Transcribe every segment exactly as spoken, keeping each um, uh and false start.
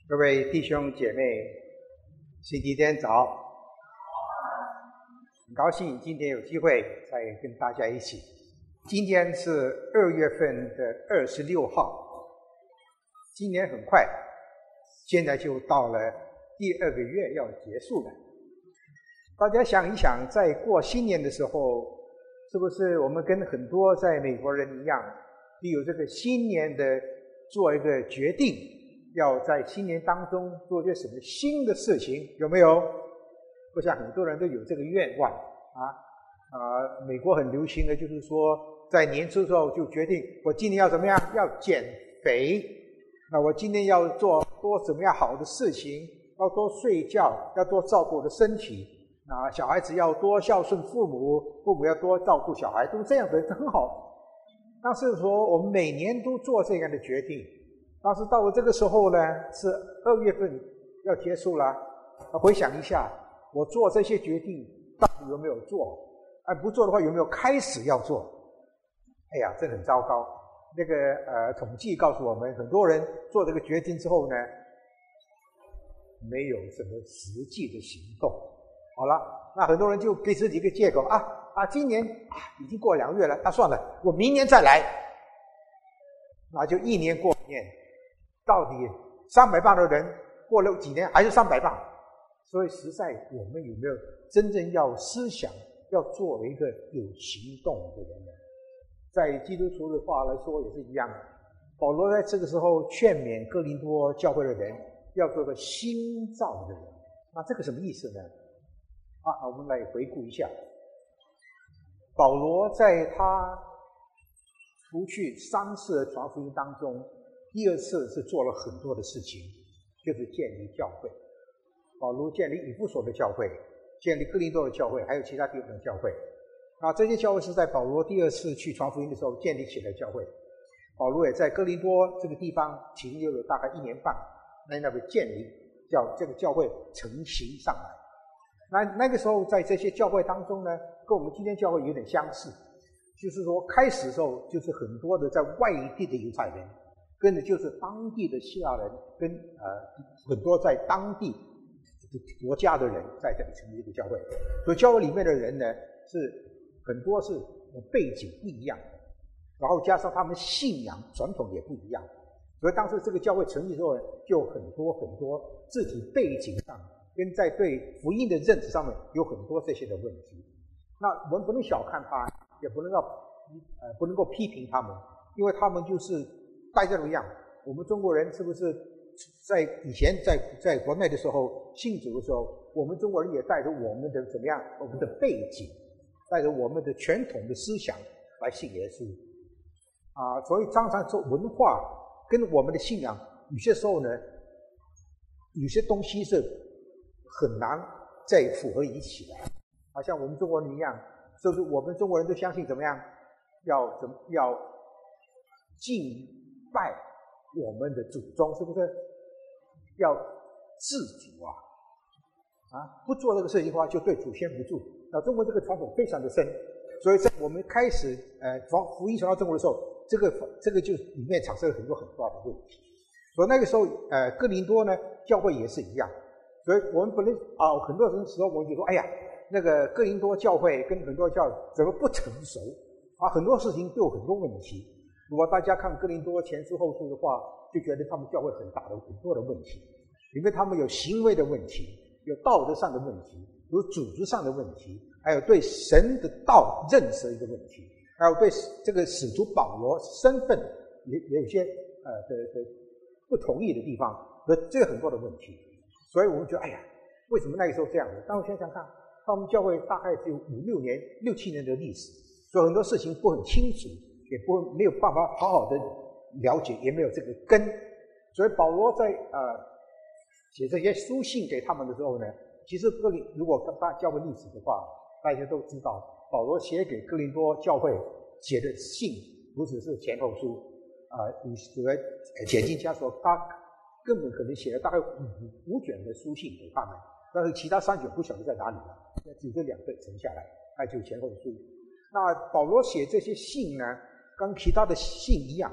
各位弟兄姐妹，星期天早！很高兴今天有机会再跟大家一起。今天是二月份的二十六号，今年很快，现在就到了第二个月要结束了。大家想一想，在过新年的时候，是不是我们跟很多在美国人一样，都有这个新年的做一个决定，要在新年当中做些什么新的事情，有没有？我想很多人都有这个愿望啊。啊，美国很流行的就是说，在年初的时候就决定，我今年要怎么样？要减肥。那我今年要做多怎么样好的事情？要多睡觉，要多照顾我的身体。啊，小孩子要多孝顺父母，父母要多照顾小孩，都是这样的，很好。但是说我们每年都做这样的决定，但是到了这个时候呢，是二月份要结束了。回想一下，我做这些决定到底有没有做？哎，不做的话有没有开始要做？哎呀，这很糟糕。那个呃，统计告诉我们，很多人做这个决定之后呢，没有什么实际的行动。好了，那很多人就给自己一个借口啊啊，今年啊已经过两个月了，那、啊、算了，我明年再来。那就一年过一年，到底三百磅的人过了几年还是三百磅？所以实在我们有没有真正要思想，要做一个有行动的人呢？在基督徒的话来说也是一样。保罗在这个时候劝勉哥林多教会的人，要做个新造的人。那这个什么意思呢？啊，我们来回顾一下，保罗在他除去三次的传福音当中，第二次是做了很多的事情，就是建立教会。保罗建立以弗所的教会，建立哥林多的教会，还有其他地方的教会。那这些教会是在保罗第二次去传福音的时候建立起来的教会。保罗也在哥林多这个地方停留了大概一年半，在那边建立，叫这个教会成型上来。那那个时候在这些教会当中呢，跟我们今天教会有点相似，就是说开始的时候就是很多的在外地的犹太人，跟着就是当地的希腊人，跟呃很多在当地国家的人在这里成立一个教会。所以教会里面的人呢，是很多是背景不一样的，然后加上他们信仰传统也不一样，所以当时这个教会成立之后呢，就很多很多自己背景上跟在对福音的认识上面有很多这些的问题。那我们不能小看他，也不能够呃不能够批评他们，因为他们就是大家都一样。我们中国人是不是在以前在在国内的时候信主的时候，我们中国人也带着我们的怎么样，我们的背景，带着我们的传统的思想来信耶稣啊，所以常常说文化跟我们的信仰有些时候呢，有些东西是很难再符合一起来。好像我们中国人一样，是不是我们中国人都相信怎么样，要怎么要敬拜我们的祖宗，是不是要自主啊？啊，不做这个事情的话，就对祖先不住。那中国这个传统非常的深，所以在我们开始呃传福音传到中国的时候，这个这个就里面产生了很多很大的问题。所以那个时候呃哥林多呢教会也是一样，所以我们不能啊，很多人时候我们就说，哎呀，那个哥林多教会跟很多教会怎么不成熟啊？很多事情都有很多问题。如果大家看哥林多前书后书的话，就觉得他们教会很大的很多的问题，因为他们有行为的问题，有道德上的问题，有组织上的问题，还有对神的道认识的一个问题，还有对这个使徒保罗身份也也有些呃的的不同意的地方，和这个很多的问题。所以我们觉得，哎呀，为什么那个时候这样子？但我想想看，他们教会大概只有五六年、六七年的历史，所以很多事情不很清楚，也不没有办法好好的了解，也没有这个根。所以保罗在呃写这些书信给他们的时候呢，其实哥林如果大家教会历史的话，大家都知道，保罗写给哥林多教会写的信不只是前后书啊，你主要简进家说，他根本可能写了大概五五卷的书信给他们，但是其他三卷不晓得在哪里了，只这两个存下来，那就前后书。那保罗写这些信呢，跟其他的信一样，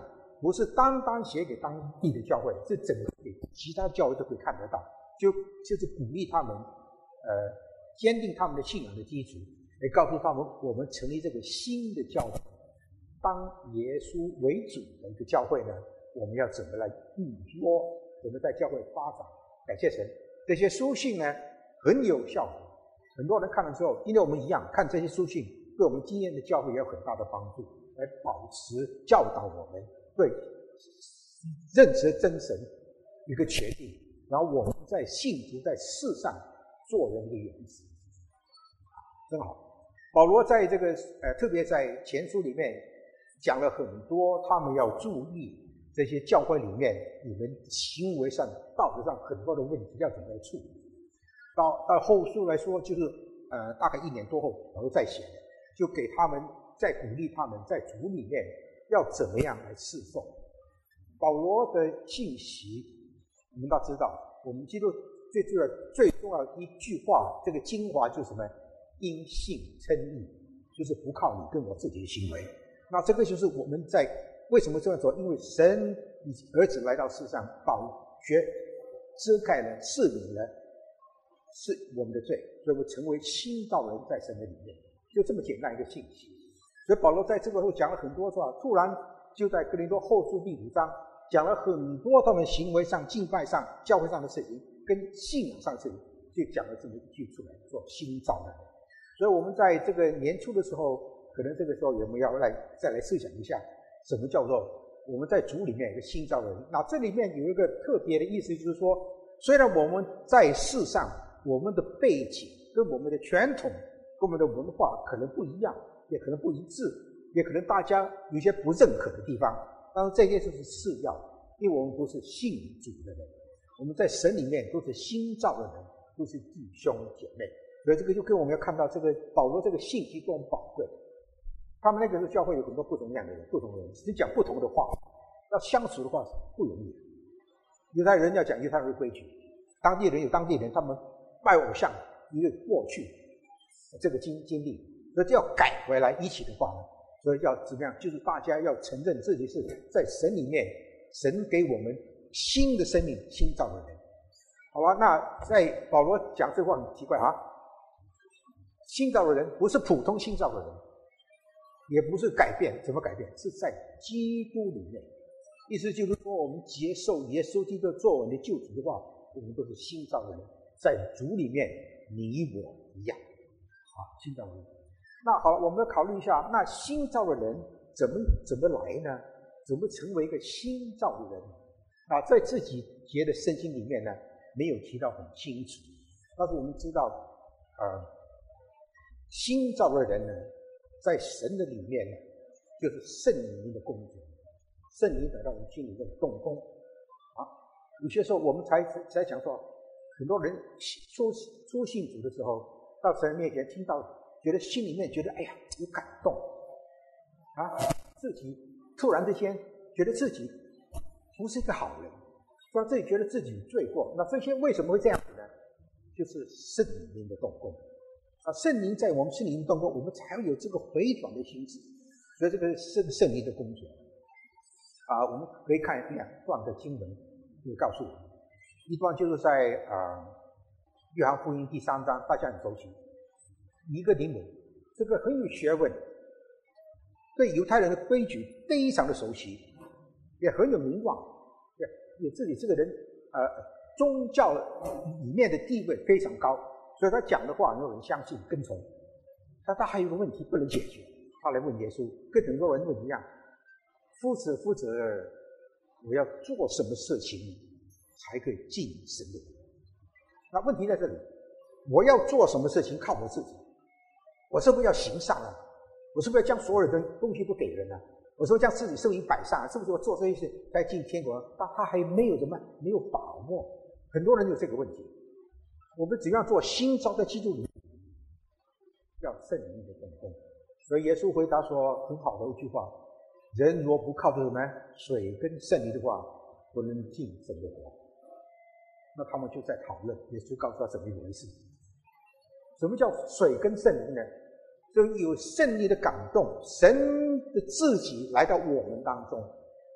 不是单单写给当地的教会，是整个给其他教会都可以看得到，就就是鼓励他们，呃，坚定他们的信仰的基础，也告诉他们，我们成立这个新的教会，当耶稣为主的一个教会呢，我们要怎么来运作，怎么在教会发展。感谢神，这些书信呢很有效果，很多人看了之后，因为我们一样看这些书信，对我们今天的教会也有很大的帮助，来保持教导我们对认识真神一个决定，然后我们在信徒在世上做人的原则。真好，保罗在这个呃，特别在前书里面讲了很多，他们要注意这些教会里面你们行为上、道德上很多的问题要怎么来处理。到到后书来说，就是呃，大概一年多后，保罗再写的，就给他们再鼓励他们在主里面要怎么样来侍奉。保罗的信息，你们都知道，我们基督最重要、最重要的一句话，这个精华就是什么？因信称义，就是不靠你跟我自己的行为。那这个就是我们在为什么这样做？因为神以儿子来到世上，宝血遮盖了、赦免了是我们的罪，所以我们成为新造人，在神的里面，就这么简单一个信息。所以保罗在这个时候讲了很多话，突然就在哥林多后书第五章讲了很多他们行为上、敬拜上、教会上的事情，跟信仰上的事情，就讲了这么一句出来，做新造的人。所以我们在这个年初的时候，可能这个时候我们要来再来设想一下，什么叫做我们在主里面有一个新造的人。那这里面有一个特别的意思，就是说，虽然我们在世上我们的背景跟我们的传统跟我们的文化可能不一样，也可能不一致，也可能大家有些不认可的地方，但是这些就是次要，因为我们不是信主的人，我们在神里面都是新造的人，都是弟兄姐妹。所以这个就跟我们要看到这个保罗这个信息多么宝贵。他们那个时候教会有很多不同样的人，不同的人，只讲不同的话，要相处的话不容易。犹太人要讲犹太人的规矩，当地人有当地人他们拜偶像一个过去这个经经历，所以这要改回来一起的话呢，所以要怎么样？就是大家要承认自己是在神里面，神给我们新的生命、新造的人。好吧，那在保罗讲这话很奇怪啊。新造的人不是普通新造的人，也不是改变，怎么改变？是在基督里面。意思就是说，我们接受耶稣基督做我们的救主的话，我们都是新造的人，在主里面你我一样啊，新造的人。那好，我们要考虑一下，那新造的人怎么怎么来呢？怎么成为一个新造的人？啊，在这几节的圣经里面呢，没有提到很清楚，但是我们知道，呃。新造的人呢，在神的里面呢，就是圣灵的工作，圣灵在到我们心里面动工啊。有些时候我们才才想说，很多人初初信主的时候，到神面前听到，觉得心里面觉得哎呀有感动啊，自己突然之间觉得自己不是一个好人，突然自己觉得自己罪过。那这些为什么会这样子呢？就是圣灵的动工。啊，圣灵在我们心灵动工，我们才会有这个回转的心智，所以这个是圣灵的工作。啊，我们可以看两段的经文，就告诉我们，一段就是在啊约翰福音第三章，大家很熟悉，尼哥底母，这个很有学问，对犹太人的规矩非常的熟悉，也很有名望，也也自己这个人呃宗教里面的地位非常高。所以他讲的话很多人相信跟从，但他还有个问题不能解决，他来问耶稣，跟很多人问一样，夫子夫子，我要做什么事情才可以进神的国？那问题在这里，我要做什么事情靠我自己？我是不是要行善啊？我是不是要将所有的东西都给人啊？我是不是将自己生命摆上？是不是我做这些事该进天国？但他还没有什么，没有把握。很多人有这个问题。我们只要做新造在基督里，要圣灵的动工。所以耶稣回答说很好的一句话：人若不靠着什么水跟圣灵的话，不能进神的国。那他们就在讨论，耶稣告诉他怎么一回事。什么叫水跟圣灵呢？就有圣灵的感动，神的自己来到我们当中，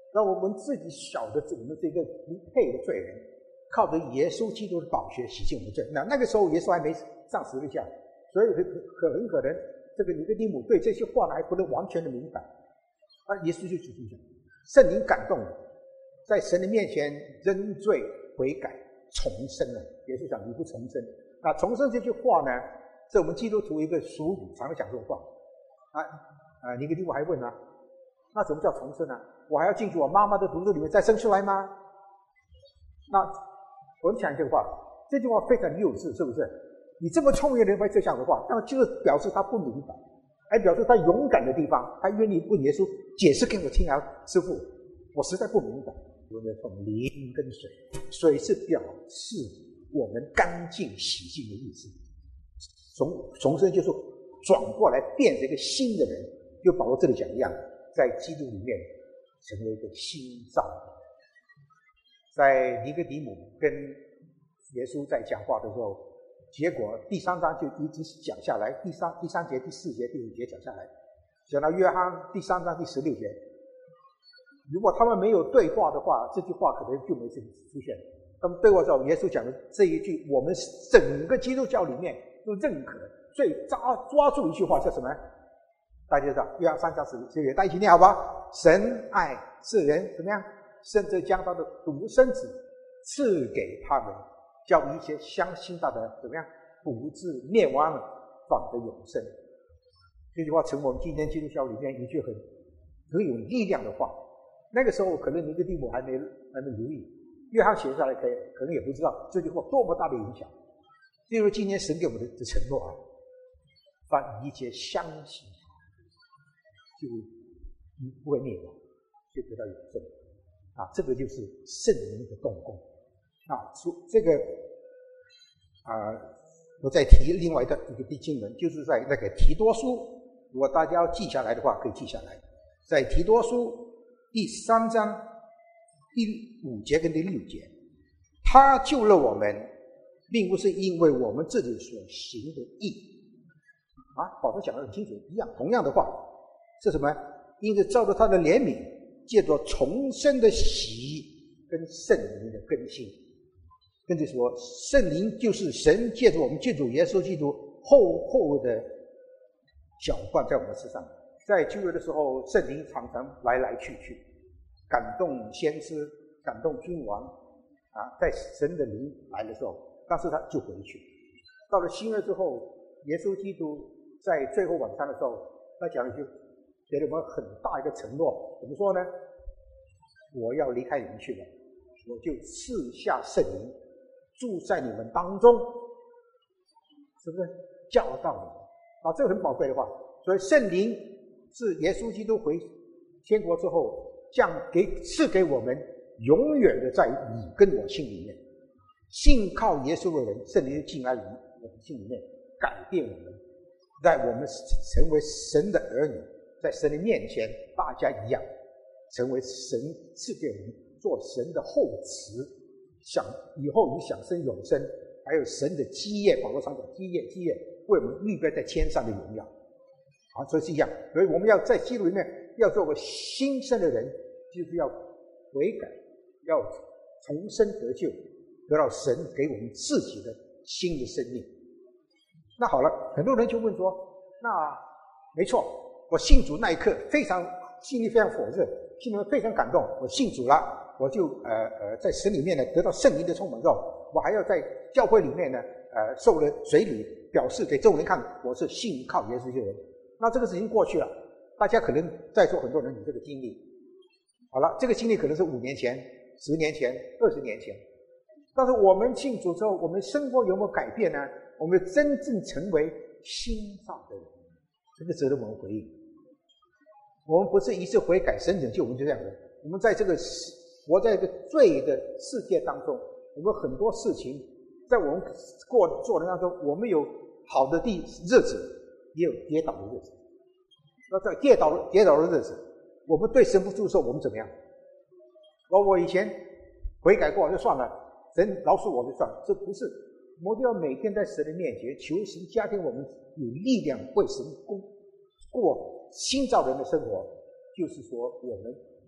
让我们自己晓得我们这个不配的罪人，靠着耶稣基督的宝血洗净我们罪。那那个时候耶稣还没上十字架，所以很可很可能这个尼哥底母对这些话呢还不能完全的明白。啊，耶稣就指出讲，圣灵感动了，在神的面前认罪悔改重生了。耶稣讲你不重生，那重生这句话呢，是我们基督徒一个俗语，常常讲这种话。啊啊，尼哥底母还问啊，那什么叫重生呢？我还要进去我妈妈的肚子里面再生出来吗？那我们想这个话，这句话非常幼稚，是不是？你这么聪明的人会这样的话，那就是表示他不明白，还表示他勇敢的地方，他愿意问耶稣解释给我听啊，师父，我实在不明白。我们从灵跟水，水是表示我们干净洗净的意思，重重生就是转过来变成一个新的人，就保罗这里讲一样，在基督里面成为一个新造的人。在尼哥底母跟耶稣在讲话的时候，结果第三章就一直讲下来，第三第三节、第四节、第五节讲下来，讲到约翰第三章第十六节。如果他们没有对话的话，这句话可能就没出现。他们对话之后，耶稣讲的这一句，我们整个基督教里面都认可，最抓抓住一句话叫什么？大家知道，约翰三章十六节，大家一起念好吧？神爱世人怎么样？甚至将他的独生子赐给他们，叫一切相信他的怎么样，不至灭亡，反得永生。这句话成为我们今天基督教里面一句很很有力量的话。那个时候可能尼哥底母还没还没留意，约翰写下来可以可能也不知道这句话多么大的影响。这就是今天神给我们的的承诺啊，凡一切相信他，就不会灭亡，就得到永生。啊，这个就是圣灵的动工啊。这个啊，我再提另外一个一个经文，就是在那个提多书，如果大家要记下来的话，可以记下来。在提多书第三章第五节跟第六节，他救了我们，并不是因为我们自己所行的义啊。保罗讲得很清楚，一样同样的话是什么？因着照着他的怜悯，借着重生的洗跟圣灵的更新。跟着说，圣灵就是神借着我们救主耶稣基督厚厚的浇灌在我们身上。在旧约的时候，圣灵常常来来去去，感动先知，感动君王啊，在神的灵来的时候，但是他就回去。到了新约之后，耶稣基督在最后晚餐的时候，他讲了一句给了我们很大一个承诺，怎么说呢？我要离开你们去了，我就赐下圣灵住在你们当中，是不是教导你们啊？这个很宝贵的话。所以圣灵是耶稣基督回天国之后降给赐给我们，永远的在你跟我心里面。信靠耶稣的人，圣灵进来于我们心里面，改变我们，在我们成为神的儿女，在神的面前大家一样，成为神赐给我们做神的后嗣，想以后你想生永生，还有神的基业，保罗常讲基业基业为我们预备在天上的荣耀啊，所以是一样。所以我们要在基督里面要做个新生的人，就是要悔改，要重生得救，得到神给我们自己的新的生命。那好了，很多人就问说，那没错，我信主那一刻非常心里非常火热，心里面非常感动，我信主了，我就呃呃在神里面呢得到圣灵的充满之后，我还要在教会里面呢呃受了水礼，表示给众人看我是信靠耶稣的人。那这个事情过去了，大家可能在座很多人有这个经历。好了，这个经历可能是五年前、十年前、二十年前，但是我们信主之后，我们生活有没有改变呢？我们真正成为新造的人，这个值得我们回应。我们不是一次悔改神拯救我们就这样的，我们在这个活在一个罪的世界当中，我们很多事情在我们过做的当中，我们有好的地日子，也有跌倒的日子。那在跌倒跌倒的日子，我们对神不住的时候，我们怎么样？我我以前悔改过就算了，神饶恕我就算了，这不是。我们要每天在神的面前求神加添我们有力量为神过过新造人的生活，就是说我们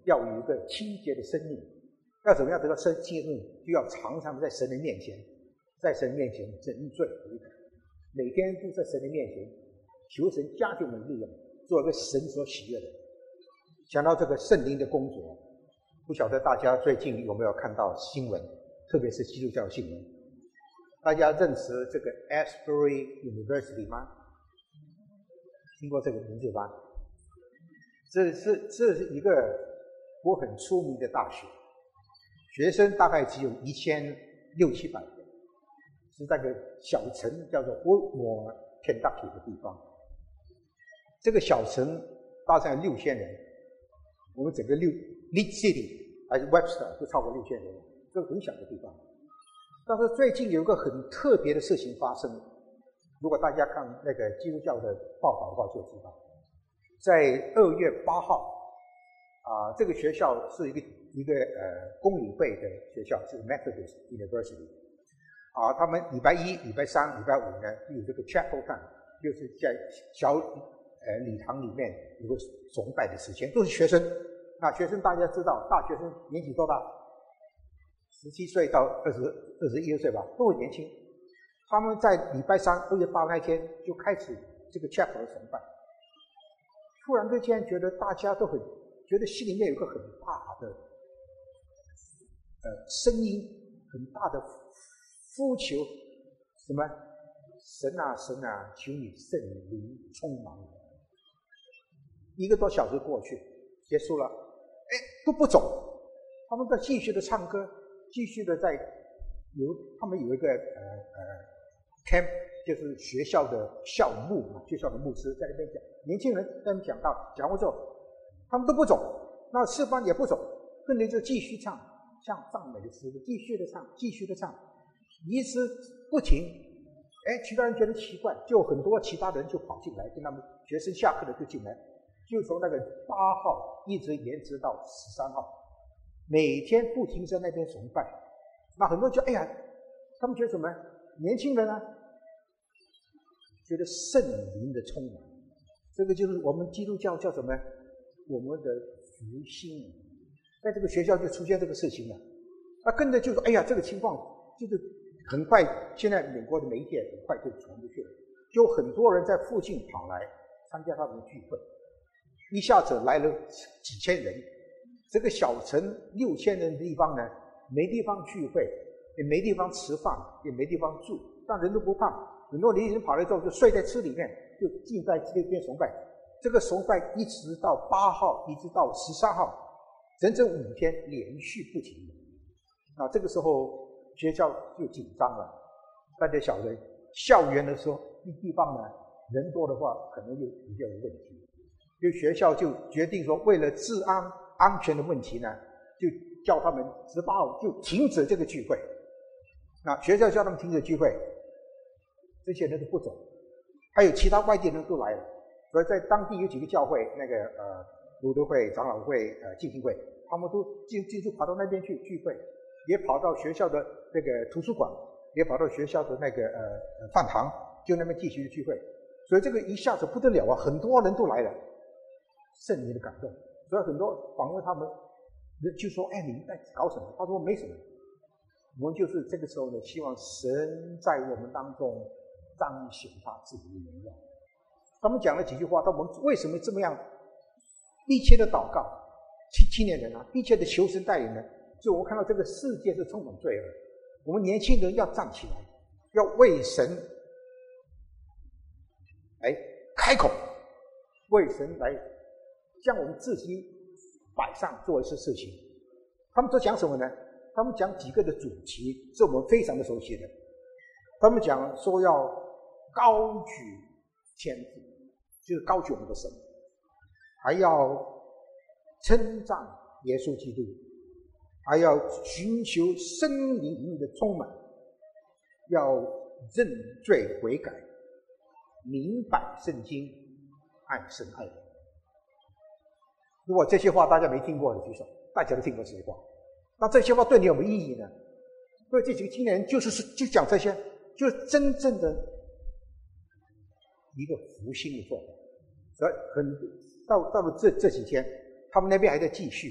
要有一个清洁的生命。要怎么样得到生清洁的生命？就要常常在神的面前，在神面前认罪悔改，每天都在神的面前求神加给我们力量，做一个神所喜悦的。讲到这个圣灵的工作，不晓得大家最近有没有看到新闻，特别是基督教新闻。大家认识这个 Asbury University 吗？听过这个名字吧？这是这是一个我很出名的大学，学生大概只有一千六七百人，是在个小城叫做 Woodmore Kentucky 的地方。这个小城大概六千人，我们整个六 Lead City 还是 Webster 都超过六千人，这个很小的地方。但是最近有一个很特别的事情发生，如果大家看那个基督教的报道的话就知道，在二月八号啊，这个学校是一个一个呃公理会的学校，是 Methodist University 啊，他们礼拜一、礼拜三、礼拜五呢有这个 chapel time， 就是在小呃礼堂里面有个崇拜的时间，都是学生。那学生大家知道，大学生年纪多大？十七岁到二十二十一岁吧，都很年轻。他们在礼拜三二月八那天就开始这个 chapel 的崇拜。突然之间觉得大家都很觉得心里面有个很大的呃声音，很大的呼求，什么？神啊神啊，求你圣灵充满我。一个多小时过去，结束了，哎，都不走，他们在继续的唱歌，继续的在有他们有一个呃呃 camp， 就是学校的校牧嘛，学校的牧师在那边讲，年轻人在那边讲到，讲完之后，他们都不走，那四班也不走，跟着就继续唱，像赞美的诗歌，继续的唱，继续的唱，一直不停。哎，其他人觉得奇怪，就很多其他人就跑进来，跟他们学生下课的就进来，就从那个八号一直延迟到十三号，每天不停在那边崇拜。那很多人就哎呀，他们觉得什么？年轻人啊，觉得圣灵的充满，这个就是我们基督教叫什么？我们的福星。在这个学校就出现这个事情了，那跟着就说，哎呀，这个情况就是很快，现在美国的媒体很快就传出去了，就很多人在附近跑来参加他们的聚会，一下子来了几千人。这个小城六千人的地方呢，没地方聚会，也没地方吃饭，也没地方住，但人都不怕，很多年轻人跑来之后就睡在车里面，就进在这边崇拜。这个崇拜一直到八号，一直到十三号，整整五天连续不停的。那这个时候学校就紧张了，大家晓得校园的时候地方呢人多的话可能就比较有问题，所以学校就决定说，为了治安安全的问题呢，就叫他们十八号就停止这个聚会。那学校叫他们停止聚会，这些人都不走，还有其他外地人都来了，所以在当地有几个教会，那个呃路德会、长老会、呃浸信会，他们都就就就跑到那边去聚会，也跑到学校的那个图书馆，也跑到学校的那个呃饭堂，就那边继续聚会。所以这个一下子不得了啊，很多人都来了，圣灵的感动。所以很多访问他们就说，哎，你们在搞什么？他说没什么，我们就是这个时候呢，希望神在我们当中彰显他自己的荣耀。他们讲了几句话，他们为什么这么样密切的祷告，青青年人啊，密切的求神带领呢？就我们看到这个世界是充满罪恶，我们年轻人要站起来，要为神来开口，为神来将我们自己摆上做一些事情。他们都讲什么呢？他们讲几个的主题是我们非常的熟悉的。他们讲说要高举天父，就是高举我们的神，还要称赞耶稣基督，还要寻求圣灵的充满，要认罪悔改，明白圣经，爱神爱人。如果这些话大家没听过的举手，大家都听过这些话。那这些话对你有没有意义呢？对这几个青年人就是就讲这些，就是真正的一个福星的做法。所以很到到了这这几天，他们那边还在继续，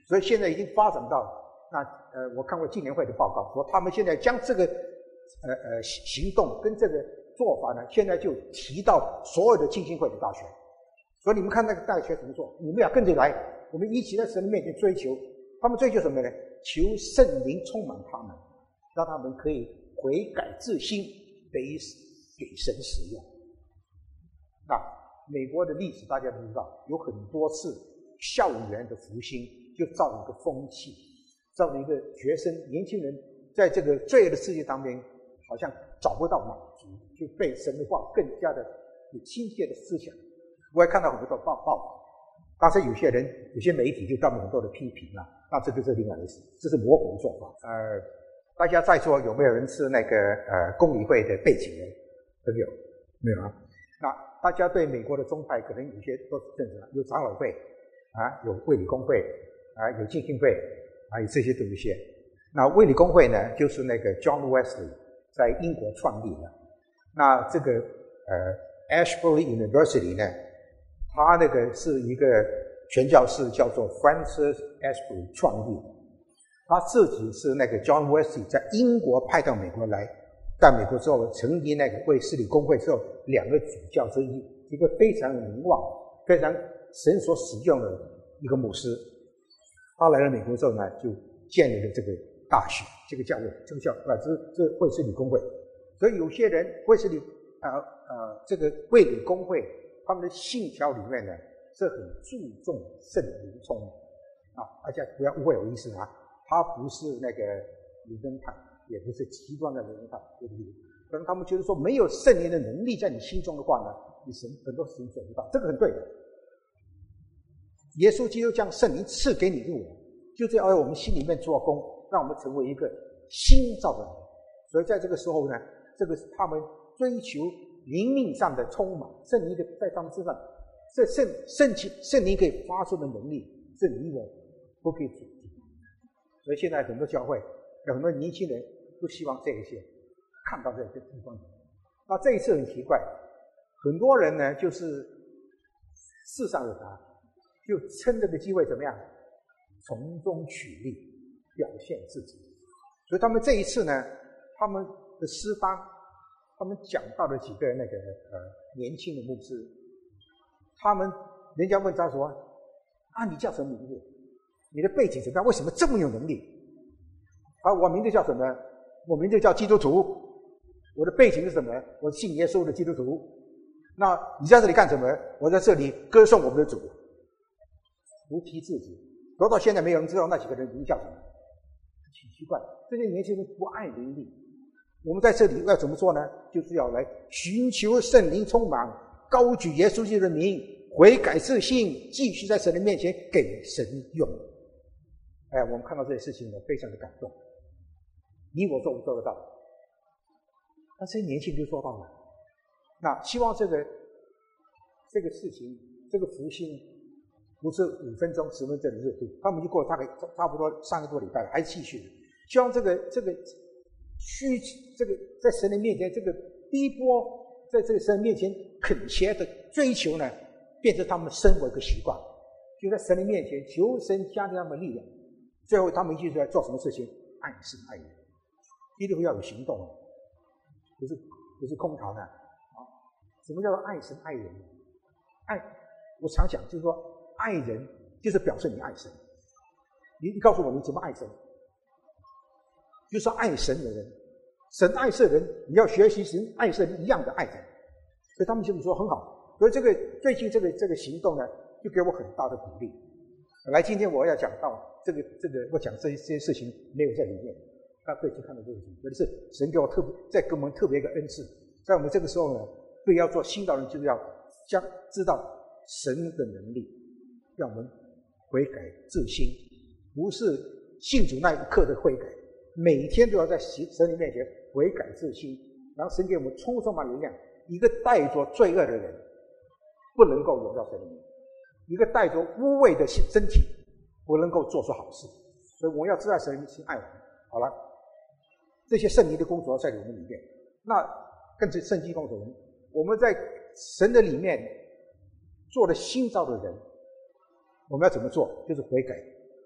所以现在已经发展到那呃，我看过纪年会的报告，说他们现在将这个呃呃行动跟这个做法呢，现在就提到所有的浸信会的大学。所以你们看那个大学怎么做，你们要跟着来，我们一起在神的面前追求。他们追求什么呢？求圣灵充满他们，让他们可以悔改自新，得给神使用。那美国的历史大家都知道，有很多次校园的复兴，就造了一个风气，造了一个学生年轻人在这个罪恶的世界当中，好像找不到满足，就被神的话更加的有亲切的思想。我也看到很多的报报道，当时有些人有些媒体就专门很多的批评了，那这就是另外一回事，这是魔鬼的做法。呃，大家在座有没有人是那个呃公理会的背景的朋友？没有啊？那大家对美国的宗派可能有些都是认识，有长老会啊，有卫理公会啊，有浸信会啊，有这些都有一些。那卫理公会呢，就是那个 John Wesley 在英国创立的。那这个呃 Ashbury University 呢，他那个是一个传教士叫做 Francis Ashbury 创立的。他自己是那个 John Wesley 在英国派到美国来，在美国之后成立那个卫斯理公会之后，两个主教之一，一个非常有名望、非常神所使用的一个牧师。他来了美国之后呢，就建立了这个大学，这个教会，这个教啊，这这卫斯理公会。所以有些人卫斯理呃呃这个卫理公会，他们的信条里面呢是很注重圣灵充满啊，大家不要误会我意思啊，他不是那个理论派，也不是极端的理论派，对不对？可能他们觉得说没有圣灵的能力在你心中的话呢，你神很多事情做不到，这个很对的。耶稣基督将圣灵赐给你入我，就是要在我们心里面做工，让我们成为一个新造的人。所以在这个时候呢，这个他们追求灵命上的充满，圣灵的在他们身上，这圣圣灵圣灵可以发出的能力，是你我不可以阻止。所以现在很多教会有很多年轻人都希望这一些看到这个地方。那这一次很奇怪，很多人呢就是世上的他，就趁这个机会怎么样，从中取利，表现自己。所以他们这一次呢，他们的诗班，他们讲到了几个那个呃年轻的牧师，他们人家问他说：“啊，你叫什么名字？你的背景怎么样？为什么这么有能力？”啊，我名字叫什么？我名字叫基督徒。我的背景是什么？我信耶稣的基督徒。那你在这里干什么？我在这里歌颂我们的主。不提自己，直到现在没有人知道那几个人名叫什么，很奇怪。这些年轻人不爱灵力。我们在这里要怎么做呢？就是要来寻求圣灵充满，高举耶稣基督的名，悔改自信，继续在神的面前给神用。哎，我们看到这些事情呢，非常的感动。你我做不做得到？那这些年轻人就做到了。那希望这个这个事情，这个福星不是五分钟、十分钟的热度，他们就过了大概差不多三个多礼拜了，还是继续的。希望这个这个需这个在神的面前，这个逼迫，在这个神面前恳切的追求呢，变成他们生活一个习惯，就在神的面前求神加添他们力量。最后他们就是在做什么事情？爱神爱人，基督徒要有行动，不是不是空谈的啊。什么叫做爱神爱人？爱，我常讲就是说，爱人就是表示你爱神。你你告诉我你怎么爱神？就是爱神的人，神爱世人，你要学习神爱神一样的爱人。所以他们就是说很好。所以这个最近这个这个行动呢，就给我很大的鼓励。本来今天我要讲到这个这个，我讲这些这些事情没有在里面。那最近看到这个事情，可是神给我特别再给我们特别一个恩赐，在我们这个时候呢，对要做新道人，就是要将知道神的能力，让我们悔改自新，不是信主那一刻的悔改，每天都要在神的面前悔改自新，然后神给我们充充满能量。一个带着罪恶的人不能够荣耀神的名，一个带着污秽的身体不能够做出好事。所以我们要知道神是爱我们。好了，这些圣灵的工作在我们里面，那更是圣经工作人，我们在神的里面做了新造的人，我们要怎么做？就是悔改，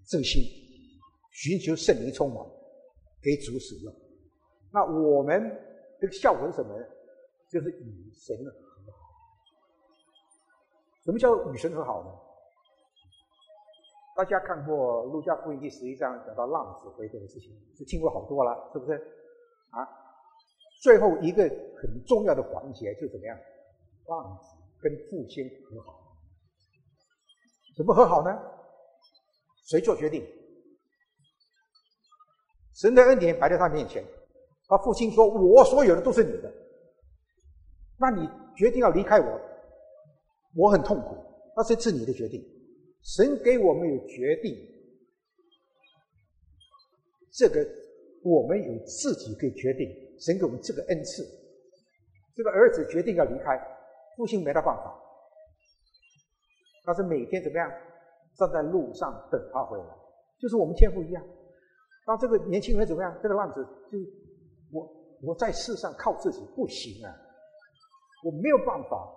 这个心，寻求圣灵充满，给主使用。那我们这个效果是什么呢？就是与神和好。什么叫与神和好呢？大家看过路加福音第十一章讲到浪子回头的事情，是听过好多了，是不是？啊，最后一个很重要的环节就怎么样？浪子跟父亲和好。怎么和好呢？谁做决定？神的恩典摆在他面前，他父亲说：“我所有的都是你的，那你决定要离开我，我很痛苦，那是是你的决定。”神给我们有决定，这个我们有自己可以决定。神给我们这个恩赐，这个儿子决定要离开，父亲没他办法，他是每天怎么样站在路上等他回来，就是我们天父一样。当这个年轻人怎么样？这个浪子就我我在世上靠自己不行啊，我没有办法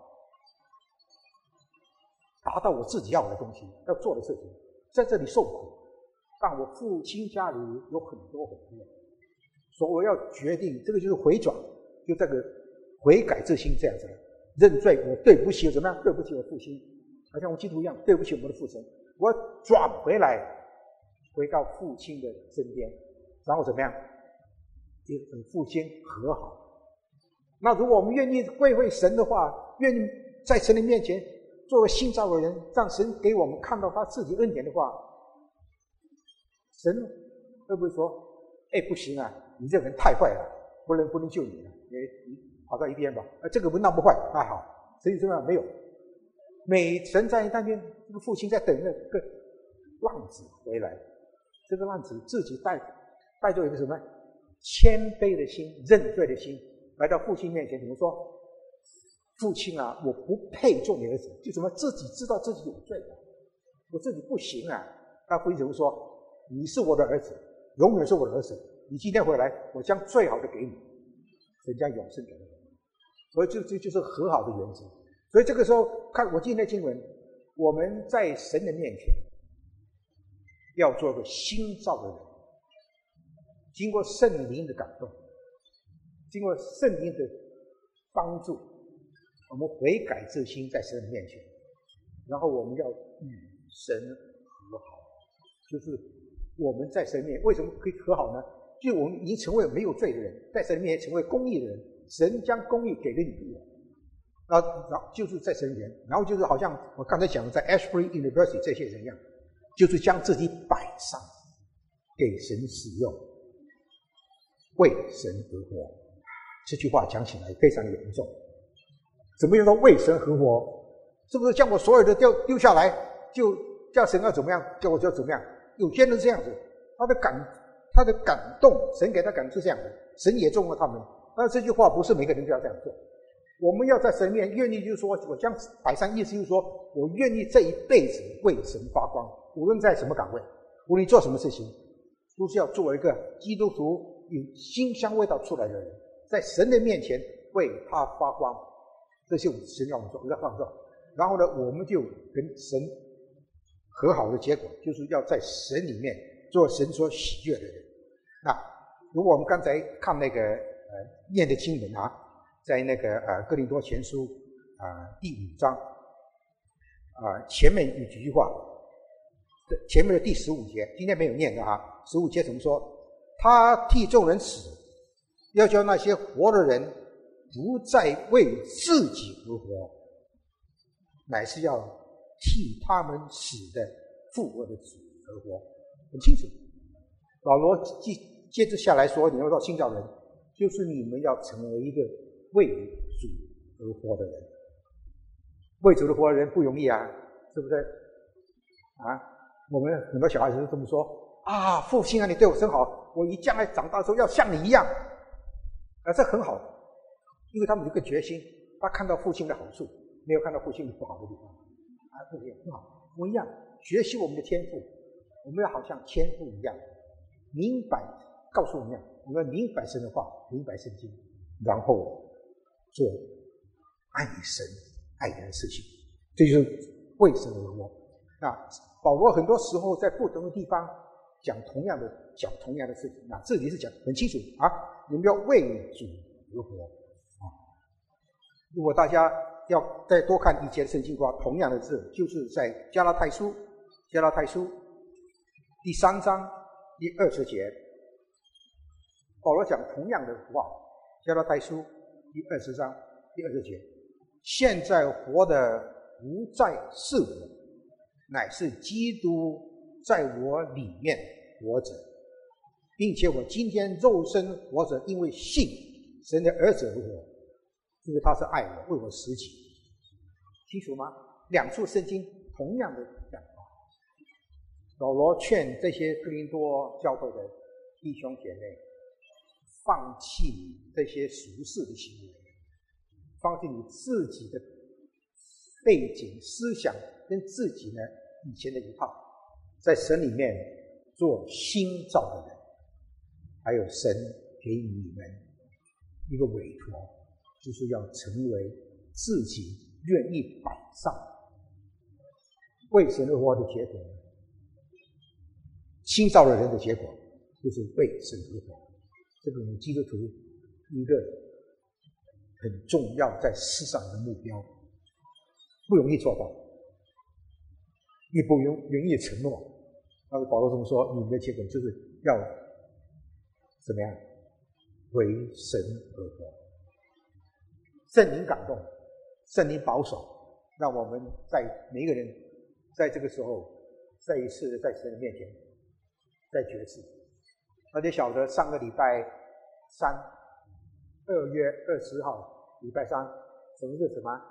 达到我自己要的东西，要做的事情，在这里受苦。但我父亲家里有很多很多，所以我要决定，这个就是回转，就这个悔改之心这样子，认罪，我对不起，怎么样？对不起我父亲，好像我基督一样，对不起我们的父神，我转回来，回到父亲的身边，然后怎么样？与父亲和好。那如果我们愿意归回神的话，愿意在神的面前做个新造的人，让神给我们看到他自己恩典的话，神会不会说：“哎，不行啊，你这个人太坏了，不能不能救你了，你你跑到一边吧。”啊，这个不那么坏，那好，神有什么没有？每神在那边，这个父亲在等那个浪子回来，这个浪子自己带带着一个什么谦卑的心、认罪的心，来到父亲面前，怎么说？父亲啊，我不配做你儿子，就什么自己知道自己有罪的，我自己不行啊。那父亲怎么说？你是我的儿子，永远是我的儿子。你今天回来，我将最好的给你，神将永生给你。所以这这就是和好的原则。所以这个时候看我今天的经文，我们在神的面前要做个新造的人，经过圣灵的感动，经过圣灵的帮助，我们悔改之心在神的面前，然后我们要与神和好，就是我们在神面前为什么可以和好呢？就我们已经成为没有罪的人，在神面前成为公义的人，神将公义给了你我，然后然后就是在神前，然后就是好像我刚才讲的在 Ashbury University 这些人一样，就是将自己摆上给神使用，为神而活。这句话讲起来非常严重。怎么样说为神而活？是不是将我所有的丢丢下来，就叫神要怎么样，叫我就怎么样？有些人是这样子，他的感他的感动，神给他感动是这样的，神也重了他们。但这句话不是每个人都要这样做。我们要在神面愿意，就是说我将摆上，意思就是说我愿意这一辈子为神发光，无论在什么岗位，无论做什么事情，都是要作为一个基督徒有馨香味道出来的人，在神的面前为他发光。这就是神要我们做，要放做。然后呢，我们就跟神和好的结果，就是要在神里面做神所喜悦的人。那如果我们刚才看那个呃念的经文啊，在那个呃哥林多前书啊、呃、第五章啊、呃、前面有几句话，前面的第十五节，今天没有念的啊。十五节怎么说？他替众人死，要叫那些活的人不再为自己而活，乃是要替他们死的复活的主而活。很清楚，保罗接接着下来说，你要到新造人，就是你们要成为一个为主而活的人。为主而活的人不容易啊，是不是啊？我们很多小孩子都这么说啊，父亲啊，你对我真好，我一将来长大的时候要像你一样啊，这很好，因为他们有一个决心，他看到父亲的好处，没有看到父亲的不好的地方啊，父亲很好，我们一样学习我们的天赋，我们要好像天父一样明白，告诉我们，我们要明白神的话，明白圣经，然后做爱神爱人的事情，这就是为神而活。 那保罗很多时候在不同的地方讲同样的讲同样的事情，那这里是讲很清楚啊，你们要为主而活啊。如果大家要再多看以前的圣经的话，同样的字就是在加拉太书加拉太书第三章第二十节，保罗讲同样的话，加拉太书第二十章第二十节，现在活的不再是我，乃是基督在我里面活着，并且我今天肉身活着，因为信神的儿子而活，因为他是爱我，为我死己。清楚吗？两处圣经同样的讲话。保罗劝这些哥林多教会的弟兄姐妹，放弃你这些俗世的行为，放弃你自己的背景思想跟自己呢以前的一套，在神里面做新造的人。还有神给你们一个委托，就是要成为自己愿意摆上为神而活的结果。新造的人的结果就是为神而活，这个基督徒一个很重要在世上的目标，不容易做到，也不容易承诺。那保罗这么说，你们的结果就是要怎么样？为神而活。圣灵感动，圣灵保守，让我们在每一个人在这个时候再一次在神的面前再决志。大家晓得上个礼拜三，二月二十号，礼拜三，什么日子吗？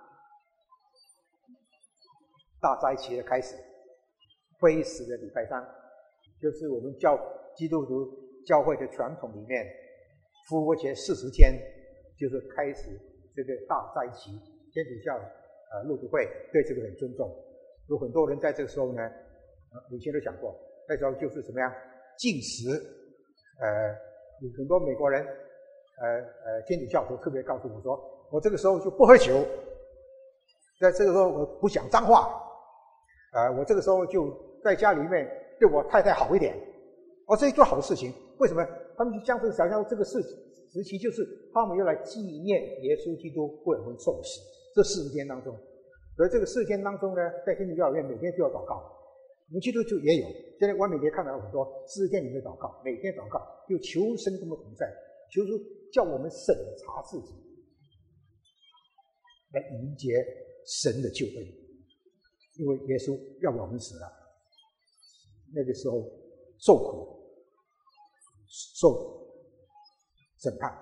大斋期的开始，灰死的礼拜三，就是我们教基督徒教会的传统里面，复活节四十天就是开始这个大斋期。天主教呃路德会对这个很尊重，有很多人在这个时候呢，呃以前都讲过，那时候就是什么样禁食，呃有很多美国人呃呃天主教徒特别告诉我说，我这个时候就不喝酒，在这个时候我不讲脏话，呃我这个时候就在家里面对我太太好一点。哦，这一做好的事情，为什么？他们就将这个想象这个事时期，就是他们要来纪念耶稣基督为我们受死。这四十天当中，所以这个四十天当中呢，在天主教里面每天都要祷告，我们基督徒也有。现在外面也看到很多四十天里面祷告，每天祷告，就求神跟我们同在，求主叫我们审查自己，来迎接神的救恩。因为耶稣要我们死了，那个时候受苦。受审判，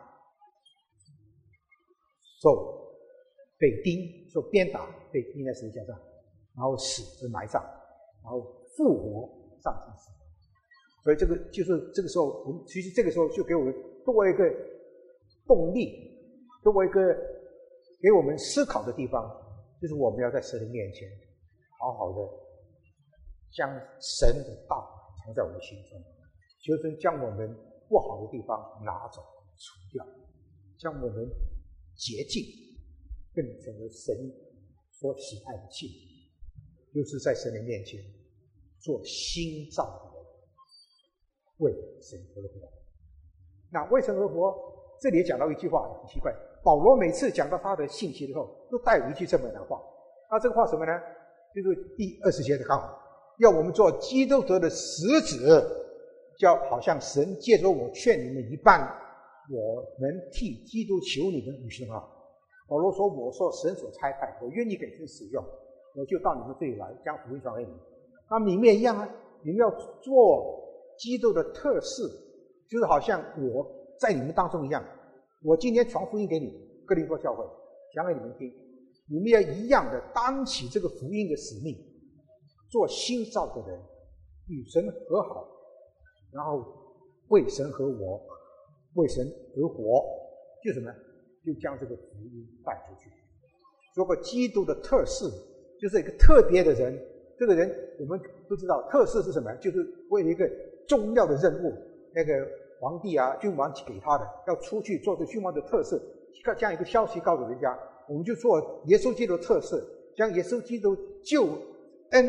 受被钉，受鞭打，被钉在十字架上，然后死而埋葬，然后复活上天使。所以这个就是这个时候，我们其实这个时候就给我们多一个动力，多一个给我们思考的地方，就是我们要在神的面前好好的将神的道藏在我们心中。求神将我们不好的地方拿走除掉，将我们洁净，变成为神所喜爱的器皿，就是在神的面前做新造的人，为神而活。那为神而活，这里也讲到一句话很奇怪，保罗每次讲到他的信息的时候，都带有一句这么样的话。那这个话什么呢？就是第二十节的刚好，要我们做基督徒的使者，叫好像神借着我劝你们一般，我们替基督求你们与神好。保罗说，我说神所差派，我愿意给神使用，我就到你们这里来，将福音传给你们。那你们也一样啊，你们要做基督的特事，就是好像我在你们当中一样。我今天传福音给你哥林多教会，讲给你们听，你们也一样的担起这个福音的使命，做新造的人，与神和好，然后为神和我，为神而活，就什么？就将这个福音带出去，做个基督的特事，就是一个特别的人。这个人我们都知道，特事是什么？就是为了一个重要的任务，那个皇帝啊、君王给他的，要出去做这君王的特事，将一个消息告诉人家，我们就做耶稣基督的特事，将耶稣基督救恩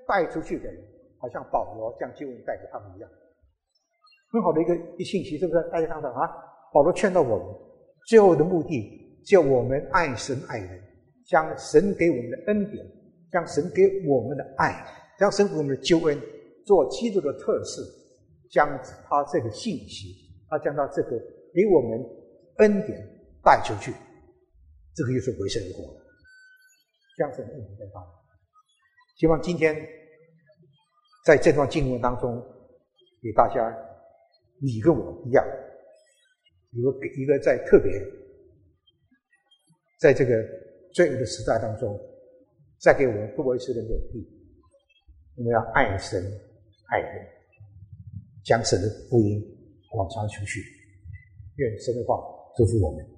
带出去的人，好像保罗将救恩带给他们一样，很好的一个一信息，是不是？大家看到啊，保罗劝到我们，最后的目的叫我们爱神爱人，将神给我们的恩典，将神给我们的爱，将神给我们的救恩做基督的特色，将他这个信息，他将他这个给我们恩典带出去，这个就是为神而活，将神的恩典带发。希望今天在这段经文当中，给大家你跟我一样，有个一个在特别在这个罪恶的时代当中，再给我们多一次的勉励。我们要爱神爱人，将神的福音广传出去。愿神的话祝福我们。